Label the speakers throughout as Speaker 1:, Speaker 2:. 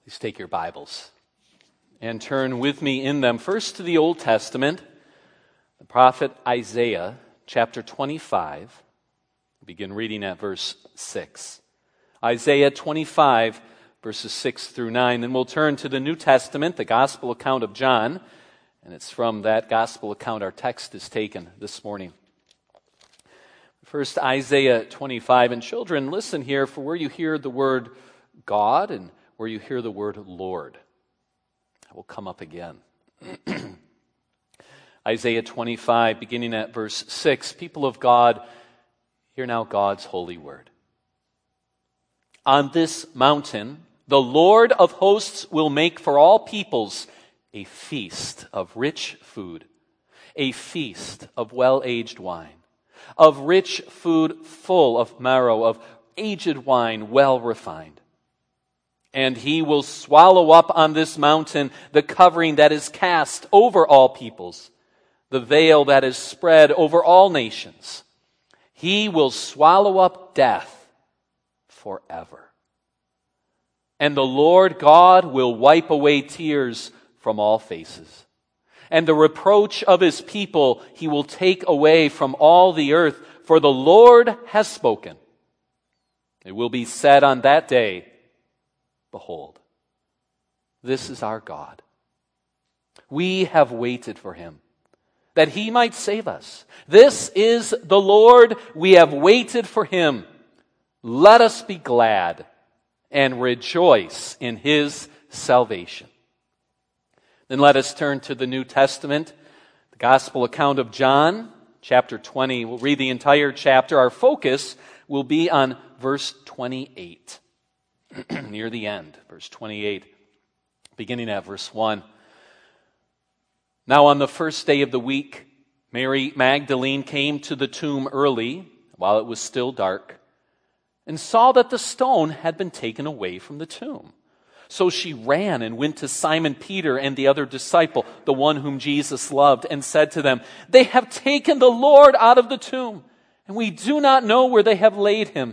Speaker 1: Please take your Bibles and turn with me in them first to the Old Testament, the prophet Isaiah, chapter 25. Begin reading at verse 6. Isaiah 25, verses 6 through 9. Then we'll turn to the New Testament, the Gospel account of John, and it's from that Gospel account our text is taken this morning. First, Isaiah 25. And children, listen here, for where you hear the word God and where you hear the word Lord, I will come up again. Isaiah 25, beginning at verse 6. People of God, hear now God's holy word. On this mountain, the Lord of hosts will make for all peoples a feast of rich food, a feast of well-aged wine, of rich food full of marrow, of aged wine well refined. And he will swallow up on this mountain the covering that is cast over all peoples, the veil that is spread over all nations. He will swallow up death forever. And the Lord God will wipe away tears from all faces. And the reproach of his people he will take away from all the earth, for the Lord has spoken. It will be said on that day, behold, this is our God. We have waited for him, that he might save us. This is the Lord, we have waited for him. Let us be glad and rejoice in his salvation. Then let us turn to the New Testament, the Gospel account of John, chapter 20. We'll read the entire chapter. Our focus will be on verse 28, near the end, verse 28, beginning at verse 1. Now on the first day of the week, Mary Magdalene came to the tomb early, while it was still dark, and saw that the stone had been taken away from the tomb. So she ran and went to Simon Peter and the other disciple, the one whom Jesus loved, and said to them, "They have taken the Lord out of the tomb, and we do not know where they have laid him."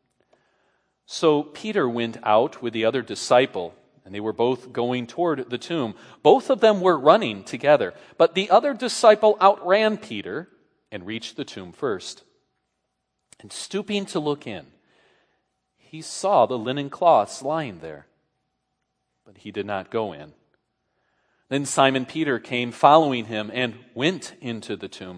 Speaker 1: So Peter went out with the other disciple, and they were both going toward the tomb. Both of them were running together, but the other disciple outran Peter and reached the tomb first. And stooping to look in, he saw the linen cloths lying there, but he did not go in. Then Simon Peter came following him and went into the tomb.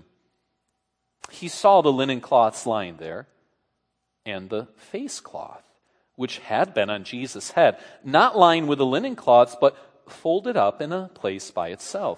Speaker 1: He saw the linen cloths lying there and the face cloth, which had been on Jesus' head, not lying with the linen cloths, but folded up in a place by itself.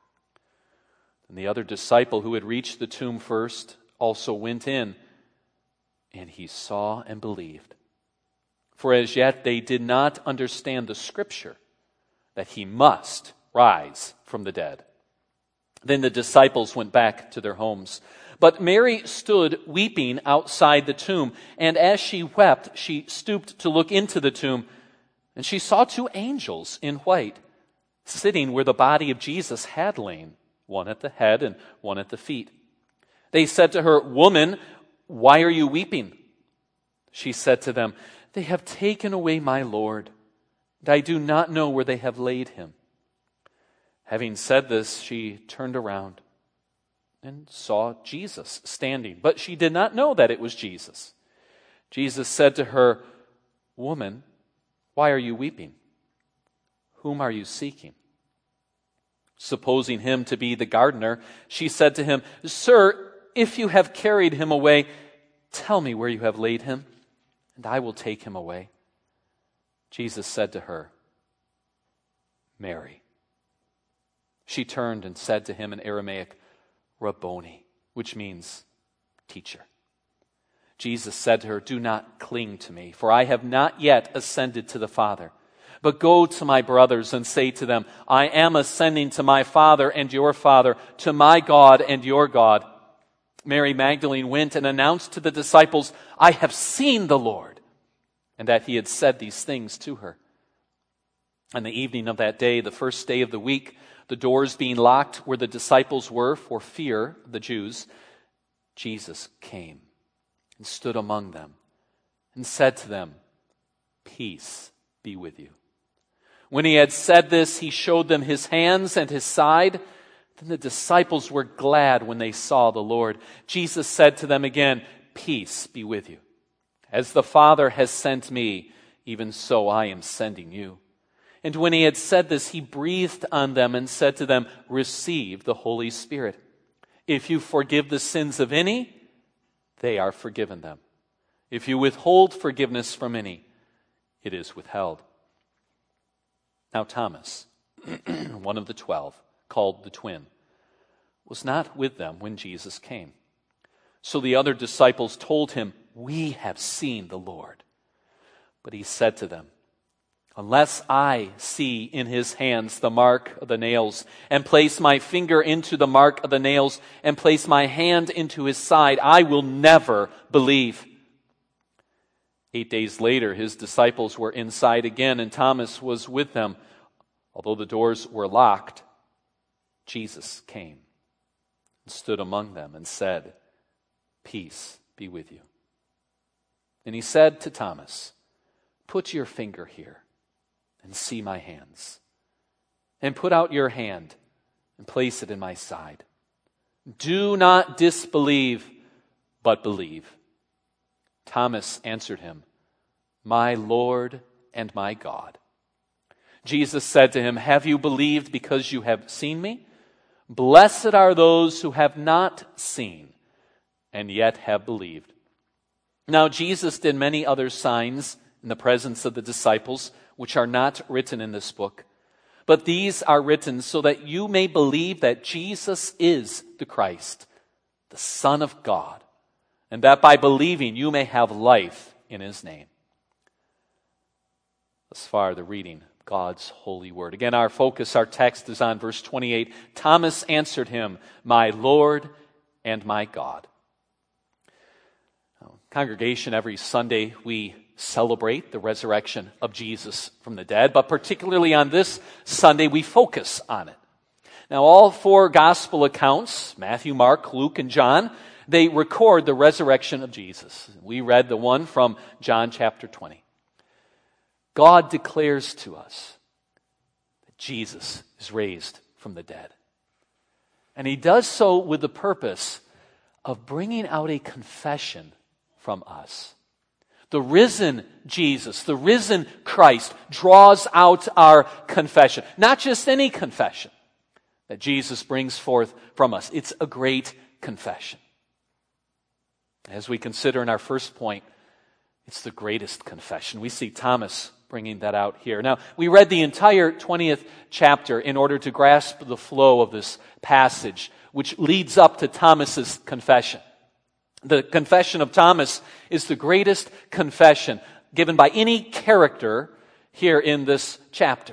Speaker 1: And the other disciple who had reached the tomb first also went in, and he saw and believed. For as yet they did not understand the scripture, that he must rise from the dead. Then the disciples went back to their homes. But Mary stood weeping outside the tomb, and as she wept, she stooped to look into the tomb, and she saw two angels in white, sitting where the body of Jesus had lain, one at the head and one at the feet. They said to her, "Woman, why are you weeping?" She said to them, "They have taken away my Lord, and I do not know where they have laid him." Having said this, she turned around and saw Jesus standing, but she did not know that it was Jesus. Jesus said to her, "Woman, why are you weeping? Whom are you seeking?" Supposing him to be the gardener, she said to him, "Sir, if you have carried him away, tell me where you have laid him, and I will take him away." Jesus said to her, "Mary." She turned and said to him in Aramaic, "Rabboni," which means teacher. Jesus said to her, "Do not cling to me, for I have not yet ascended to the Father. But go to my brothers and say to them, I am ascending to my Father and your Father, to my God and your God." Mary Magdalene went and announced to the disciples, "I have seen the Lord," and that he had said these things to her. On the evening of that day, the first day of the week, the doors being locked where the disciples were for fear of the Jews, Jesus came and stood among them and said to them, "Peace be with you." When he had said this, he showed them his hands and his side. Then the disciples were glad when they saw the Lord. Jesus said to them again, "Peace be with you. As the Father has sent me, even so I am sending you." And when he had said this, he breathed on them and said to them, "Receive the Holy Spirit. If you forgive the sins of any, they are forgiven them. If you withhold forgiveness from any, it is withheld." Now Thomas, one of the 12, called the twin, was not with them when Jesus came. So the other disciples told him, "We have seen the Lord." But he said to them, "Unless I see in his hands the mark of the nails, and place my finger into the mark of the nails, and place my hand into his side, I will never believe." 8 days later, his disciples were inside again, and Thomas was with them. Although the doors were locked, Jesus came and stood among them and said, "Peace be with you." And he said to Thomas, "Put your finger here and see my hands, and put out your hand and place it in my side. Do not disbelieve, but believe." Thomas answered him, "My Lord and my God." Jesus said to him, "Have you believed because you have seen me? Blessed are those who have not seen and yet have believed." Now Jesus did many other signs in the presence of the disciples, which are not written in this book. But these are written so that you may believe that Jesus is the Christ, the Son of God, and that by believing you may have life in his name. Thus far, the reading of God's holy word. Again, our focus, our text is on verse 28. Thomas answered him, "My Lord and my God." Now, congregation, every Sunday we celebrate the resurrection of Jesus from the dead, but particularly on this Sunday we focus on it. Now, all four gospel accounts, Matthew, Mark, Luke, and John, they record the resurrection of Jesus. We read the one from John chapter 20. God declares to us that Jesus is raised from the dead. And he does so with the purpose of bringing out a confession from us. The risen Jesus, the risen Christ, draws out our confession. Not just any confession that Jesus brings forth from us. It's a great confession. As we consider in our first point, it's the greatest confession. We see Thomas bringing that out here. Now, we read the entire 20th chapter in order to grasp the flow of this passage, which leads up to Thomas's confession. The confession of Thomas is the greatest confession given by any character here in this chapter.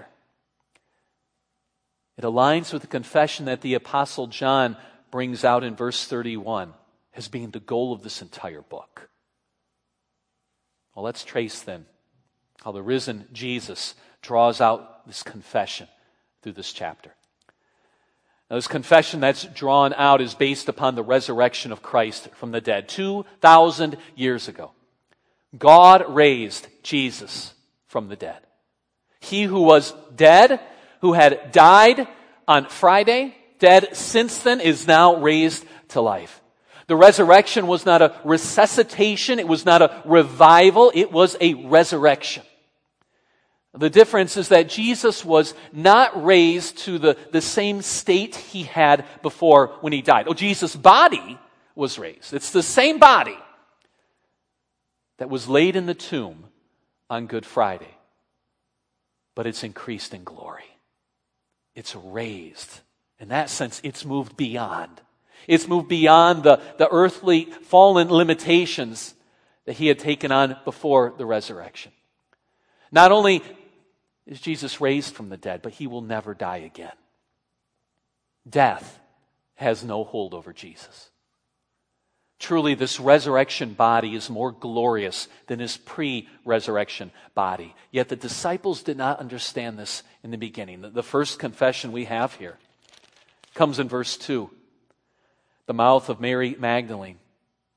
Speaker 1: It aligns with the confession that the Apostle John brings out in verse 31 as being the goal of this entire book. Well, let's trace then how the risen Jesus draws out this confession through this chapter. Now, this confession that's drawn out is based upon the resurrection of Christ from the dead 2,000 years ago. God raised Jesus from the dead. He who was dead, who had died on Friday, dead since then, is now raised to life. The resurrection was not a resuscitation, it was not a revival, it was a resurrection. The difference is that Jesus was not raised to the same state he had before when he died. Oh, Jesus' body was raised. It's the same body that was laid in the tomb on Good Friday, but it's increased in glory. It's raised. In that sense, it's moved beyond. It's moved beyond the earthly fallen limitations that he had taken on before the resurrection. Not only is Jesus raised from the dead, but he will never die again. Death has no hold over Jesus. Truly, this resurrection body is more glorious than his pre-resurrection body. Yet the disciples did not understand this in the beginning. The first confession we have here comes in verse 2. The mouth of Mary Magdalene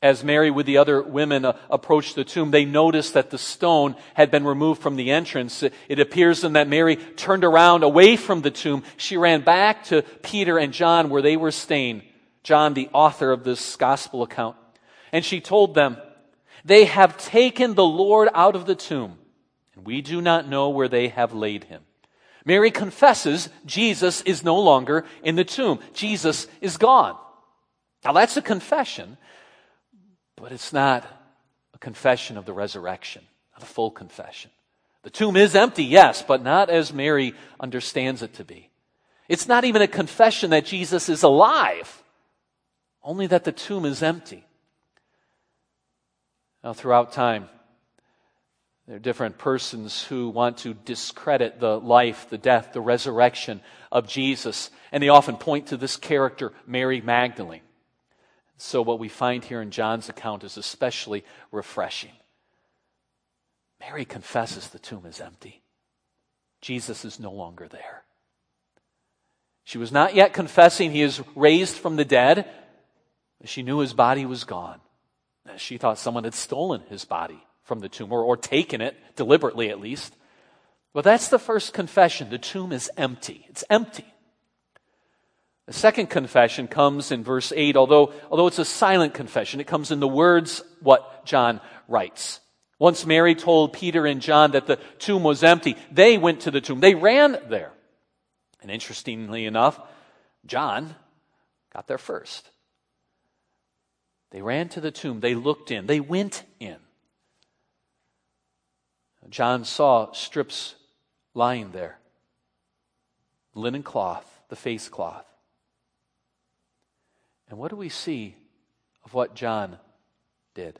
Speaker 1: As Mary with the other women approached the tomb, they noticed that the stone had been removed from the entrance. It appears then that Mary turned around away from the tomb. She ran back to Peter and John where they were staying. John, the author of this gospel account. And she told them, "They have taken the Lord out of the tomb, and we do not know where they have laid him." Mary confesses Jesus is no longer in the tomb. Jesus is gone. Now that's a confession, but it's not a confession of the resurrection, not a full confession. The tomb is empty, yes, but not as Mary understands it to be. It's not even a confession that Jesus is alive, only that the tomb is empty. Now, throughout time, there are different persons who want to discredit the life, the death, the resurrection of Jesus, and they often point to this character, Mary Magdalene. So what we find here in John's account is especially refreshing. Mary confesses the tomb is empty. Jesus is no longer there. She was not yet confessing he is raised from the dead. She knew his body was gone. She thought someone had stolen his body from the tomb, or taken it, deliberately at least. But that's the first confession. The tomb is empty. It's empty. The second confession comes in verse 8, although it's a silent confession. It comes in the words what John writes. Once Mary told Peter and John that the tomb was empty, they went to the tomb. They ran there. And interestingly enough, John got there first. They ran to the tomb. They looked in. They went in. John saw strips lying there. Linen cloth, the face cloth. And what do we see of what John did?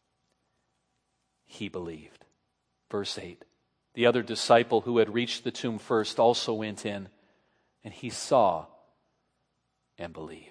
Speaker 1: He believed. Verse 8. The other disciple who had reached the tomb first also went in, and he saw and believed.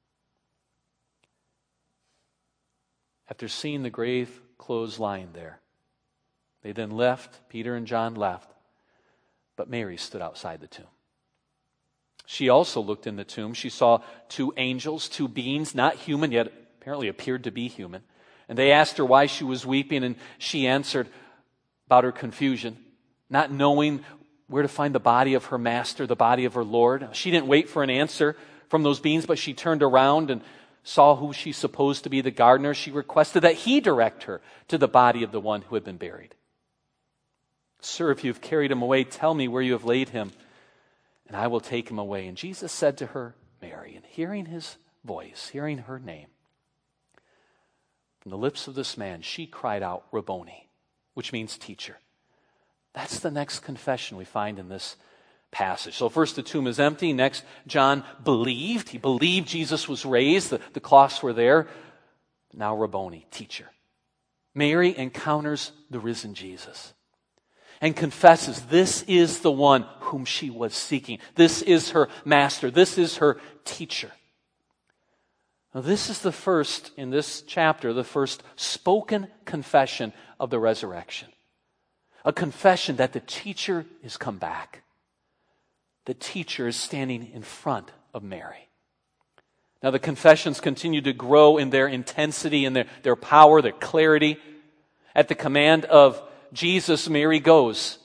Speaker 1: After seeing the grave clothes lying there, they then left. Peter and John left, but Mary stood outside the tomb. She also looked in the tomb. She saw two angels, two beings, not human, yet apparently appeared to be human. And they asked her why she was weeping, and she answered about her confusion, not knowing where to find the body of her master, the body of her Lord. She didn't wait for an answer from those beings, but she turned around and saw who she supposed to be, the gardener. She requested that he direct her to the body of the one who had been buried. "Sir, if you have carried him away, tell me where you have laid him, and I will take him away." And Jesus said to her, "Mary." And hearing his voice, hearing her name, from the lips of this man, she cried out, "Rabboni," which means teacher. That's the next confession we find in this passage. So first the tomb is empty. Next, John believed. He believed Jesus was raised. The cloths were there. Now Rabboni, teacher. Mary encounters the risen Jesus and confesses this is the one whom she was seeking. This is her master. This is her teacher. Now this is the first, in this chapter, the first spoken confession of the resurrection. A confession that the teacher is come back. The teacher is standing in front of Mary. Now the confessions continue to grow in their intensity and their power, their clarity. At the command of Jesus, Mary goes.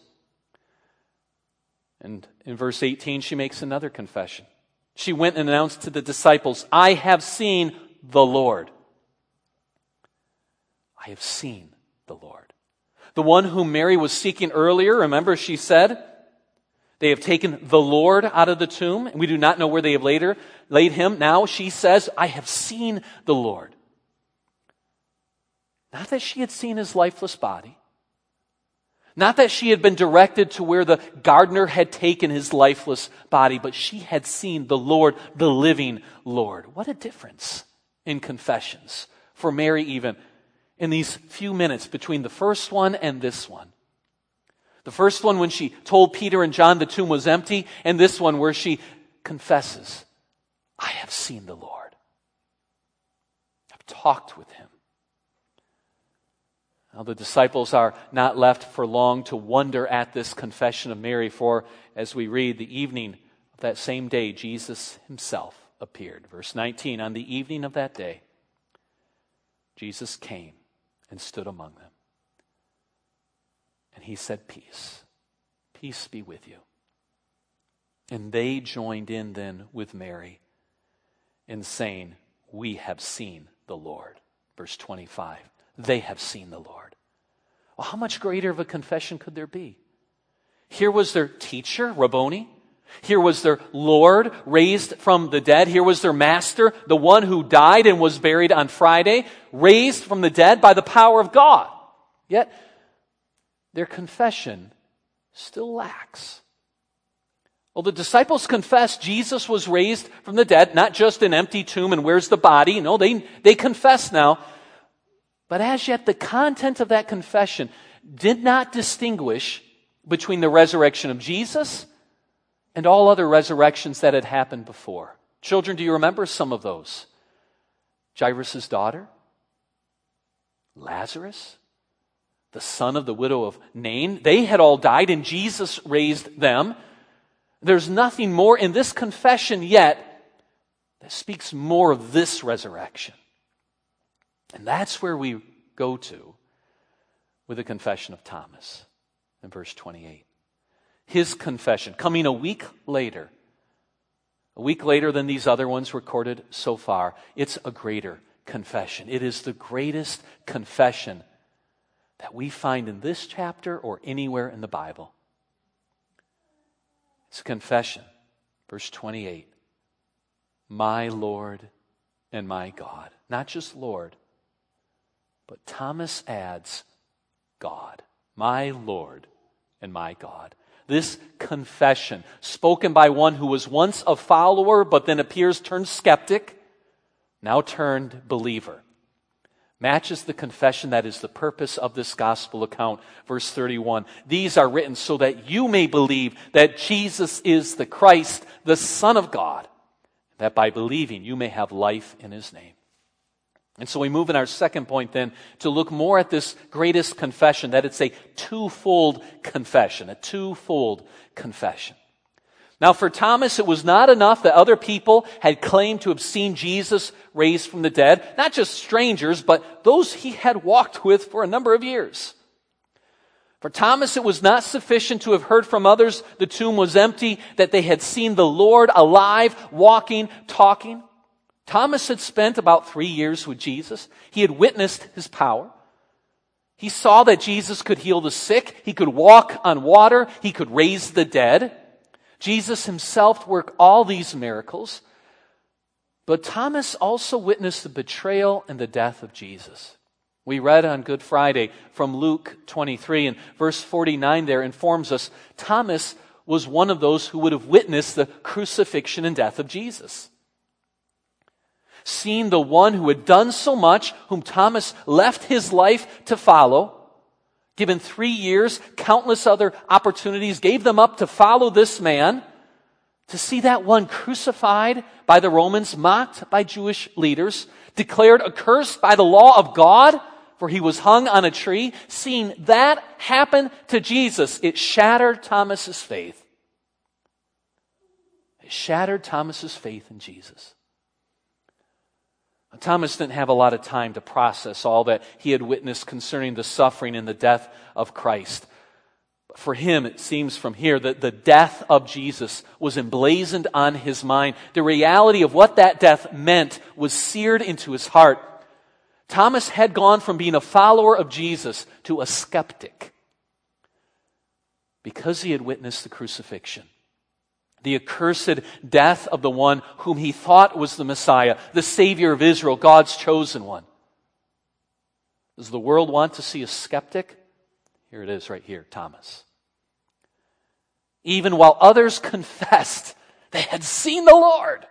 Speaker 1: And in verse 18, she makes another confession. She went and announced to the disciples, "I have seen the Lord." I have seen the Lord. The one whom Mary was seeking earlier, remember she said, they have taken the Lord out of the tomb, and we do not know where they have laid him. Now she says, "I have seen the Lord." Not that she had seen his lifeless body. Not that she had been directed to where the gardener had taken his lifeless body, but she had seen the Lord, the living Lord. What a difference in confessions for Mary even in these few minutes between the first one and this one. The first one when she told Peter and John the tomb was empty, and this one where she confesses, "I have seen the Lord. I've talked with him." Now the disciples are not left for long to wonder at this confession of Mary, for as we read, the evening of that same day, Jesus himself appeared. Verse 19, on the evening of that day, Jesus came and stood among them. And he said, peace. Peace be with you. And they joined in then with Mary in saying, we have seen the Lord. Verse 25, they have seen the Lord. Well, how much greater of a confession could there be? Here was their teacher, Rabboni. Here was their Lord raised from the dead. Here was their master, the one who died and was buried on Friday, raised from the dead by the power of God. Yet, their confession still lacks. Well, the disciples confessed Jesus was raised from the dead, not just an empty tomb and where's the body. No, they confess now. But as yet, the content of that confession did not distinguish between the resurrection of Jesus and all other resurrections that had happened before. Children, do you remember some of those? Jairus' daughter, Lazarus, the son of the widow of Nain. They had all died and Jesus raised them. There's nothing more in this confession yet that speaks more of this resurrection. And that's where we go to with the confession of Thomas in verse 28. His confession, coming a week later than these other ones recorded so far. It's a greater confession. It is the greatest confession that we find in this chapter or anywhere in the Bible. It's a confession. Verse 28. My Lord and my God. Not just Lord, but Thomas adds God. My Lord and my God. This confession, spoken by one who was once a follower, but then appears turned skeptic, now turned believer, matches the confession that is the purpose of this gospel account. Verse 31, these are written so that you may believe that Jesus is the Christ, the Son of God, that by believing you may have life in his name. And so we move in our second point then to look more at this greatest confession, that it's a twofold confession, a twofold confession. Now for Thomas, it was not enough that other people had claimed to have seen Jesus raised from the dead, not just strangers, but those he had walked with for a number of years. For Thomas, it was not sufficient to have heard from others the tomb was empty, that they had seen the Lord alive, walking, talking. Thomas had spent about 3 years with Jesus. He had witnessed his power. He saw that Jesus could heal the sick. He could walk on water. He could raise the dead. Jesus himself worked all these miracles. But Thomas also witnessed the betrayal and the death of Jesus. We read on Good Friday from Luke 23, and verse 49 there informs us Thomas was one of those who would have witnessed the crucifixion and death of Jesus. Seen the one who had done so much, whom Thomas left his life to follow, given 3 years, countless other opportunities, gave them up to follow this man, to see that one crucified by the Romans, mocked by Jewish leaders, declared accursed by the law of God, for he was hung on a tree. Seeing that happen to Jesus, it shattered Thomas's faith. It shattered Thomas's faith in Jesus. Thomas didn't have a lot of time to process all that he had witnessed concerning the suffering and the death of Christ. But for him, it seems from here that the death of Jesus was emblazoned on his mind. The reality of what that death meant was seared into his heart. Thomas had gone from being a follower of Jesus to a skeptic because he had witnessed the crucifixion. The accursed death of the one whom he thought was the Messiah, the Savior of Israel, God's chosen one. Does the world want to see a skeptic? Here it is right here, Thomas. Even while others confessed they had seen the Lord,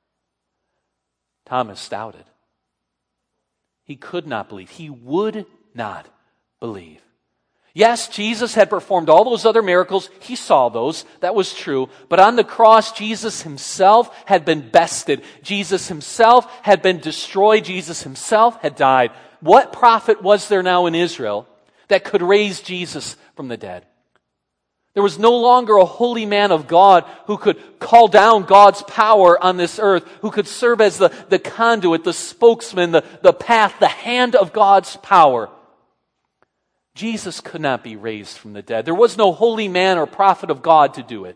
Speaker 1: Thomas doubted. He could not believe. He would not believe. Yes, Jesus had performed all those other miracles. He saw those. That was true. But on the cross, Jesus himself had been bested. Jesus himself had been destroyed. Jesus himself had died. What prophet was there now in Israel that could raise Jesus from the dead? There was no longer a holy man of God who could call down God's power on this earth, who could serve as the conduit, the spokesman, the path, the hand of God's power. Jesus could not be raised from the dead. There was no holy man or prophet of God to do it.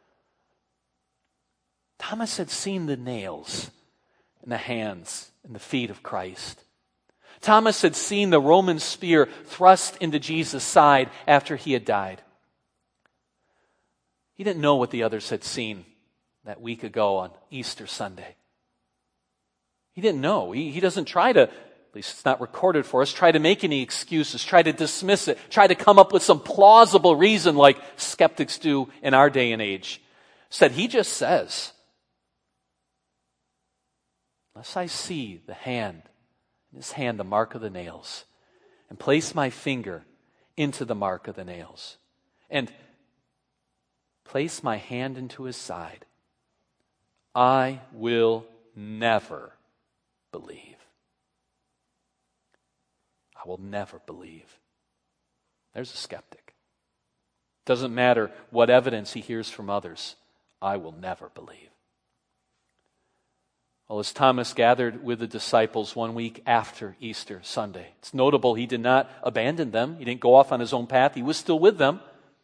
Speaker 1: Thomas had seen the nails in the hands and the feet of Christ. Thomas had seen the Roman spear thrust into Jesus' side after he had died. He didn't know what the others had seen that week ago on Easter Sunday. He didn't know. He doesn't try to, at least it's not recorded for us, try to make any excuses, try to dismiss it, try to come up with some plausible reason like skeptics do in our day and age. Instead, he just says, unless I see the hand, in his hand the mark of the nails, and place my finger into the mark of the nails, and place my hand into his side, I will never believe. I will never believe. There's a skeptic. Doesn't matter what evidence he hears from others, I will never believe. Well, as Thomas gathered with the disciples 1 week after Easter Sunday, it's notable he did not abandon them. He didn't go off on his own path. He was still with them.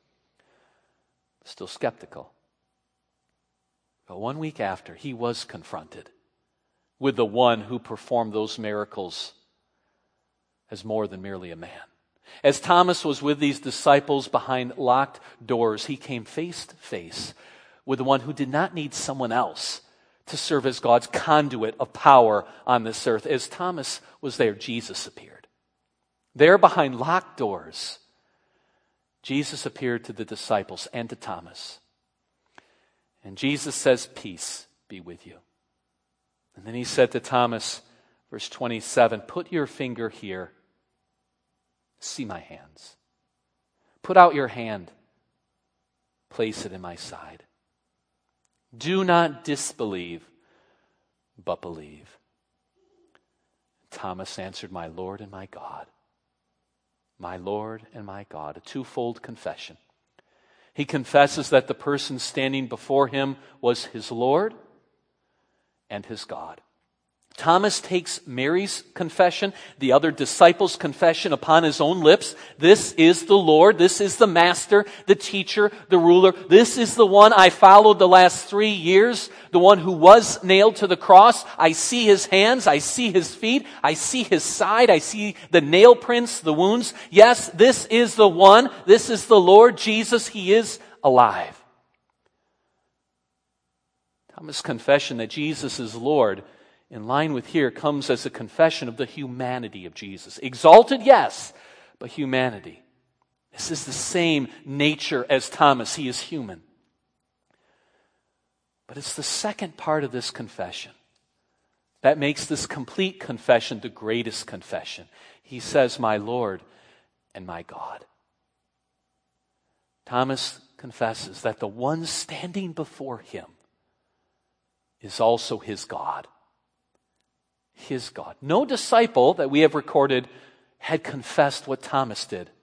Speaker 1: Still skeptical. But 1 week after, he was confronted with the one who performed those miracles as more than merely a man. As Thomas was with these disciples behind locked doors, he came face to face with the one who did not need someone else to serve as God's conduit of power on this earth. As Thomas was there, Jesus appeared. There behind locked doors, Jesus appeared to the disciples and to Thomas. And Jesus says, "Peace be with you." And then he said to Thomas, verse 27, "Put your finger here. See my hands. Put out your hand. Place it in my side. Do not disbelieve, but believe." Thomas answered, "My Lord and my God." My Lord and my God. A twofold confession. He confesses that the person standing before him was his Lord and his God. Thomas takes Mary's confession, the other disciples' confession, upon his own lips. This is the Lord. This is the Master, the teacher, the ruler. This is the one I followed the last 3 years, the one who was nailed to the cross. I see his hands. I see his feet. I see his side. I see the nail prints, the wounds. Yes, this is the one. This is the Lord Jesus. He is alive. Thomas' confession that Jesus is Lord, in line with here, comes as a confession of the humanity of Jesus. Exalted, yes, but humanity. This is the same nature as Thomas. He is human. But it's the second part of this confession that makes this complete confession the greatest confession. He says, "My Lord and my God." Thomas confesses that the one standing before him is also his God. His God. No disciple that we have recorded had confessed what Thomas did.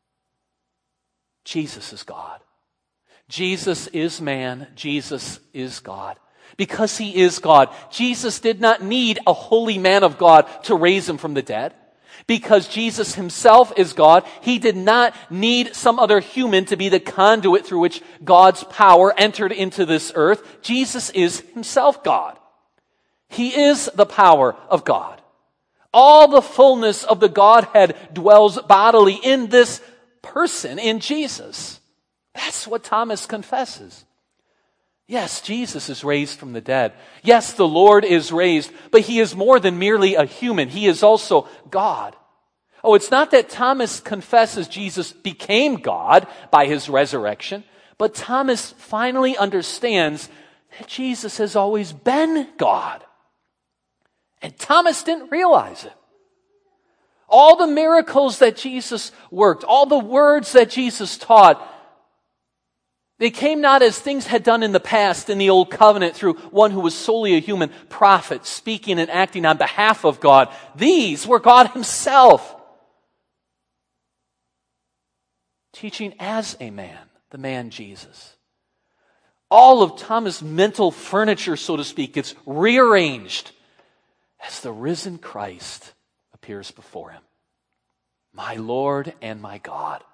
Speaker 1: Jesus is God. Jesus is man. Jesus is God. Because he is God, Jesus did not need a holy man of God to raise him from the dead. Because Jesus himself is God, he did not need some other human to be the conduit through which God's power entered into this earth. Jesus is himself God. He is the power of God. All the fullness of the Godhead dwells bodily in this person, in Jesus. That's what Thomas confesses. Yes, Jesus is raised from the dead. Yes, the Lord is raised, but he is more than merely a human. He is also God. Oh, it's not that Thomas confesses Jesus became God by his resurrection, but Thomas finally understands that Jesus has always been God. And Thomas didn't realize it. All the miracles that Jesus worked, all the words that Jesus taught, they came not as things had done in the past in the Old Covenant through one who was solely a human prophet speaking and acting on behalf of God. These were God himself, teaching as a man the man Jesus. All of Thomas' mental furniture, so to speak, gets rearranged as the risen Christ appears before him. My Lord and my God.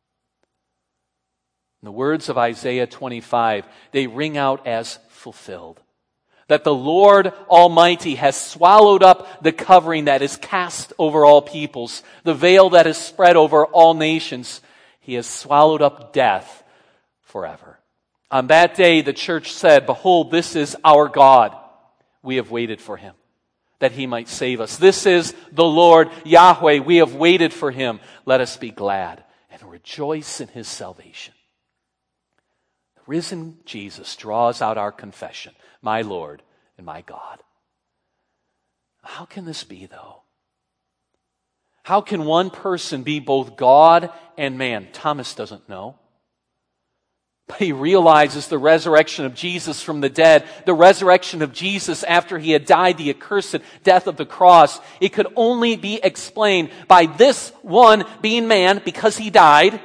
Speaker 1: In the words of Isaiah 25, they ring out as fulfilled. That the Lord Almighty has swallowed up the covering that is cast over all peoples, the veil that is spread over all nations. He has swallowed up death forever. On that day, the church said, behold, this is our God. We have waited for him, that he might save us. This is the Lord Yahweh. We have waited for him. Let us be glad and rejoice in his salvation. The risen Jesus draws out our confession, my Lord and my God. How can this be, though? How can one person be both God and man? Thomas doesn't know. But he realizes the resurrection of Jesus from the dead, the resurrection of Jesus after he had died the accursed death of the cross. It could only be explained by this one being man because he died,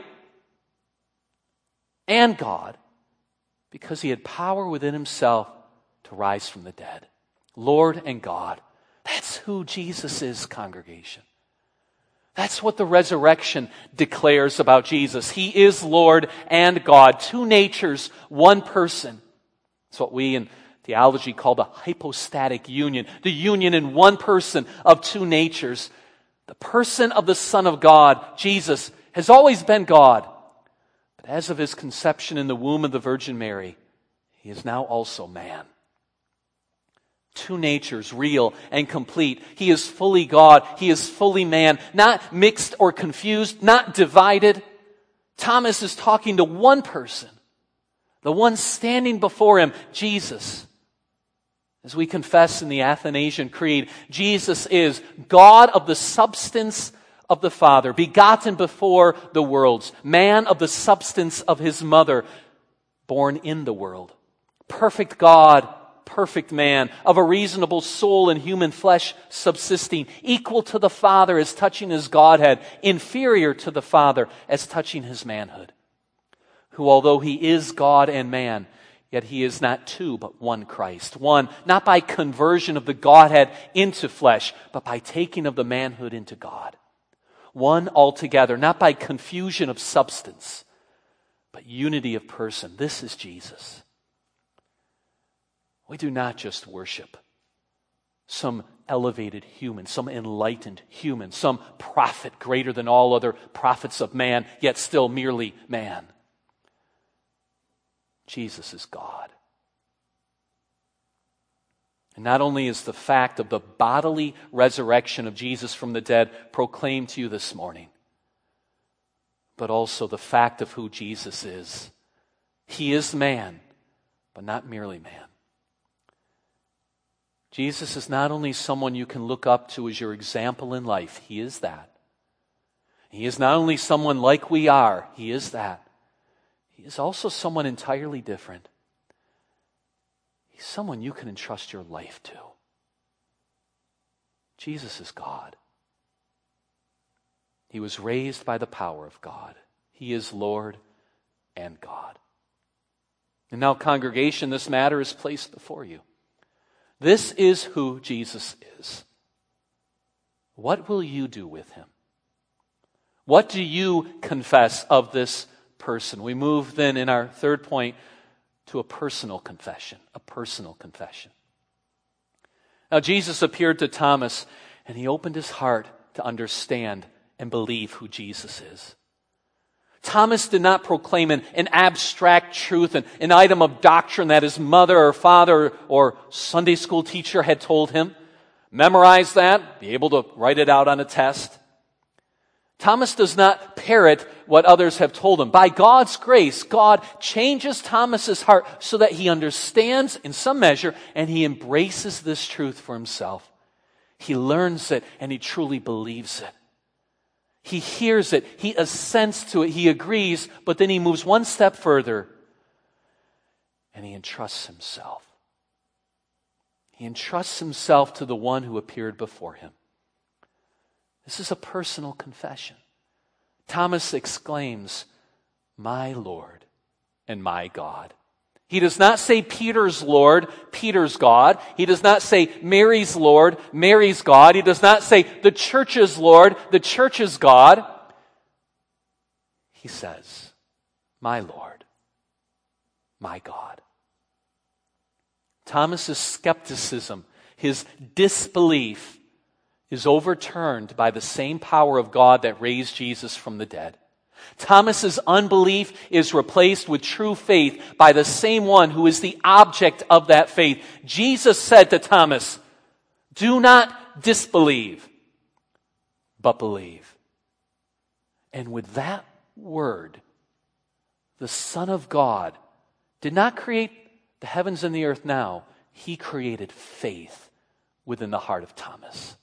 Speaker 1: and God because he had power within himself to rise from the dead. Lord and God. That's who Jesus is, congregation. That's what the resurrection declares about Jesus. He is Lord and God. Two natures, one person. It's what we in theology call the hypostatic union. The union in one person of two natures. The person of the Son of God, Jesus, has always been God. But as of his conception in the womb of the Virgin Mary, he is now also man. Two natures, real and complete. He is fully God. He is fully man. Not mixed or confused, not divided. Thomas is talking to one person. The one standing before him, Jesus. As we confess in the Athanasian Creed, Jesus is God of the substance of the Father, begotten before the worlds, man of the substance of his mother, born in the world. Perfect God, perfect man, of a reasonable soul and human flesh subsisting, equal to the Father as touching his Godhead, inferior to the Father as touching his manhood. Who, although he is God and man, yet he is not two, but one Christ. One, not by conversion of the Godhead into flesh, but by taking of the manhood into God. One altogether, not by confusion of substance, but unity of person. This is Jesus. We do not just worship some elevated human, some enlightened human, some prophet greater than all other prophets of man, yet still merely man. Jesus is God. And not only is the fact of the bodily resurrection of Jesus from the dead proclaimed to you this morning, but also the fact of who Jesus is. He is man, but not merely man. Jesus is not only someone you can look up to as your example in life. He is that. He is not only someone like we are. He is that. He is also someone entirely different. He's someone you can entrust your life to. Jesus is God. He was raised by the power of God. He is Lord and God. And now, congregation, this matter is placed before you. This is who Jesus is. What will you do with him? What do you confess of this person? We move then in our third point to a personal confession. A personal confession. Now, Jesus appeared to Thomas and he opened his heart to understand and believe who Jesus is. Thomas did not proclaim an abstract truth, an item of doctrine that his mother or father or Sunday school teacher had told him. Memorize that, be able to write it out on a test. Thomas does not parrot what others have told him. By God's grace, God changes Thomas's heart so that he understands in some measure and he embraces this truth for himself. He learns it and he truly believes it. He hears it, he assents to it, he agrees, but then he moves one step further and he entrusts himself. He entrusts himself to the one who appeared before him. This is a personal confession. Thomas exclaims, "My Lord and my God. He does not say Peter's Lord, Peter's God. He does not say Mary's Lord, Mary's God. He does not say the church's Lord, the church's God. He says, my Lord, my God. Thomas's skepticism, his disbelief, is overturned by the same power of God that raised Jesus from the dead. Thomas's unbelief is replaced with true faith by the same one who is the object of that faith. Jesus said to Thomas, do not disbelieve, but believe. And with that word, the Son of God did not create the heavens and the earth now. He created faith within the heart of Thomas.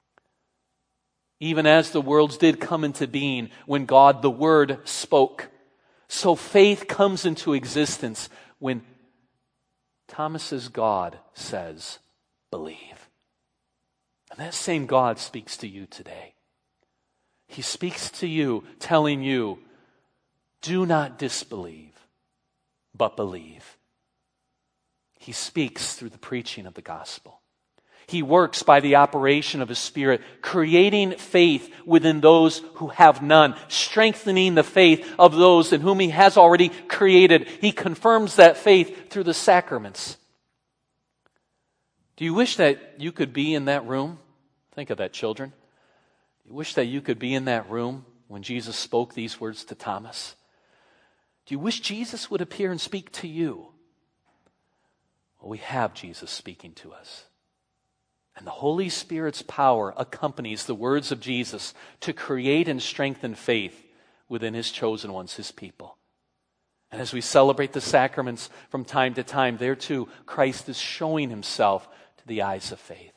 Speaker 1: Even as the worlds did come into being when God, the Word, spoke, so faith comes into existence when Thomas's God says, believe. And that same God speaks to you today. He speaks to you, telling you, do not disbelieve, but believe. He speaks through the preaching of the gospel. He works by the operation of His Spirit, creating faith within those who have none, strengthening the faith of those in whom He has already created. He confirms that faith through the sacraments. Do you wish that you could be in that room? Think of that, children. Do you wish that you could be in that room when Jesus spoke these words to Thomas? Do you wish Jesus would appear and speak to you? Well, we have Jesus speaking to us. And the Holy Spirit's power accompanies the words of Jesus to create and strengthen faith within His chosen ones, His people. And as we celebrate the sacraments from time to time, there too, Christ is showing Himself to the eyes of faith.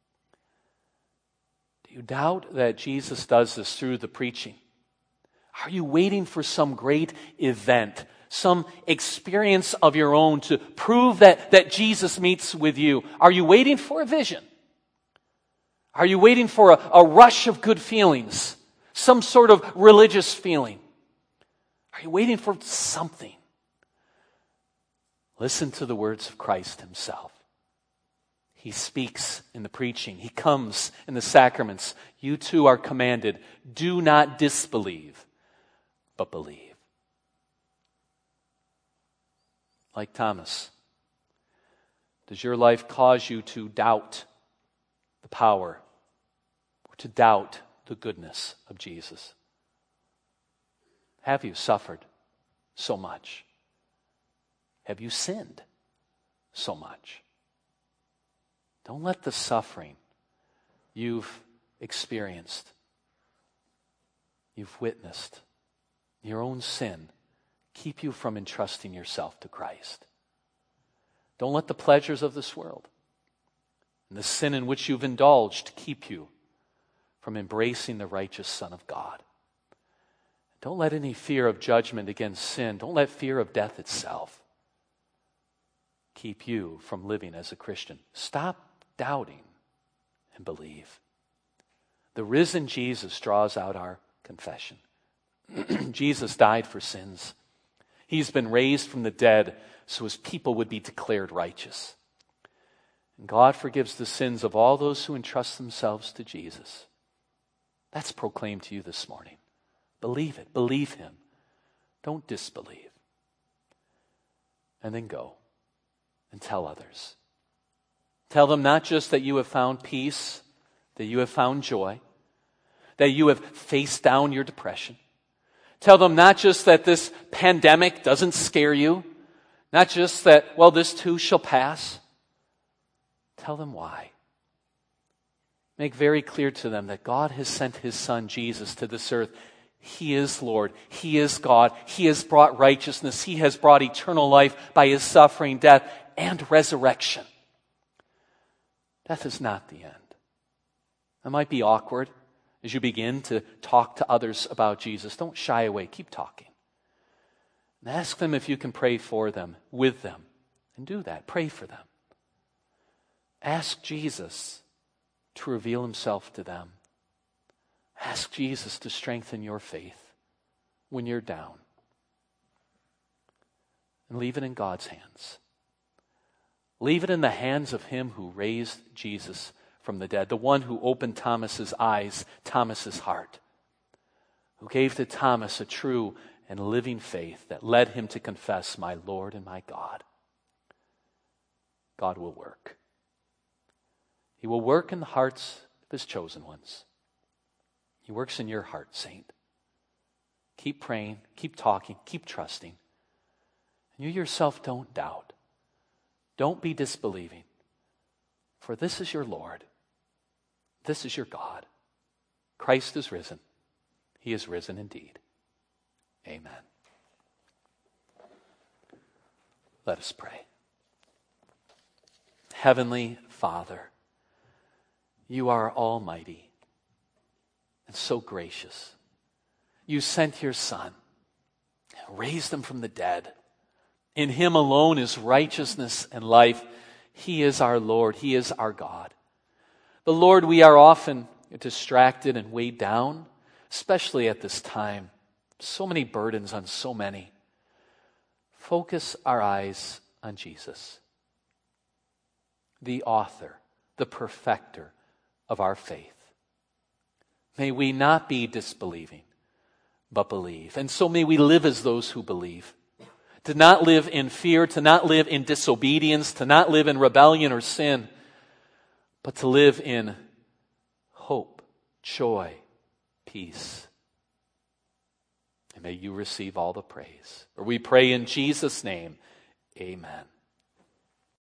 Speaker 1: Do you doubt that Jesus does this through the preaching? Are you waiting for some great event, some experience of your own to prove that Jesus meets with you? Are you waiting for a vision? Are you waiting for a rush of good feelings? Some sort of religious feeling? Are you waiting for something? Listen to the words of Christ Himself. He speaks in the preaching. He comes in the sacraments. You too are commanded, do not disbelieve, but believe. Like Thomas, does your life cause you to doubt the power, or to doubt the goodness of Jesus? Have you suffered so much? Have you sinned so much? Don't let the suffering you've experienced, you've witnessed, your own sin, keep you from entrusting yourself to Christ. Don't let the pleasures of this world and the sin in which you've indulged keep you from embracing the righteous Son of God. Don't let any fear of judgment against sin, don't let fear of death itself keep you from living as a Christian. Stop doubting and believe. The risen Jesus draws out our confession. Jesus died for sins. He's been raised from the dead so His people would be declared righteous. And God forgives the sins of all those who entrust themselves to Jesus. That's proclaimed to you this morning. Believe it. Believe Him. Don't disbelieve. And then go and tell others. Tell them not just that you have found peace, that you have found joy, that you have faced down your depression. Tell them not just that this pandemic doesn't scare you, not just that, well, this too shall pass. Tell them why. Make very clear to them that God has sent His Son Jesus to this earth. He is Lord. He is God. He has brought righteousness. He has brought eternal life by His suffering, death, and resurrection. Death is not the end. It might be awkward as you begin to talk to others about Jesus. Don't shy away. Keep talking. And ask them if you can pray for them, with them. And do that. Pray for them. Ask Jesus to reveal Himself to them. Ask Jesus to strengthen your faith when you're down. and leave it in God's hands. Leave it in the hands of him who raised Jesus from the dead, the one who opened Thomas's eyes, Thomas's heart, who gave to Thomas a true and living faith that led him to confess, my Lord and my God. God will work. He will work in the hearts of his chosen ones. He works in your heart, saint. Keep praying, keep talking, keep trusting. And you yourself don't doubt. Don't be disbelieving. For this is your Lord. This is your God. Christ is risen. He is risen indeed. Amen. Let us pray. Heavenly Father, you are almighty and so gracious. You sent your Son and raised him from the dead. In him alone is righteousness and life. He is our Lord. He is our God. But Lord, we are often distracted and weighed down, especially at this time. So many burdens on so many. Focus our eyes on Jesus, the author, the perfecter of our faith. May we not be disbelieving, but believe. And so may we live as those who believe. To not live in fear, to not live in disobedience, to not live in rebellion or sin, but to live in hope, joy, peace. And may you receive all the praise. For we pray in Jesus' name, amen.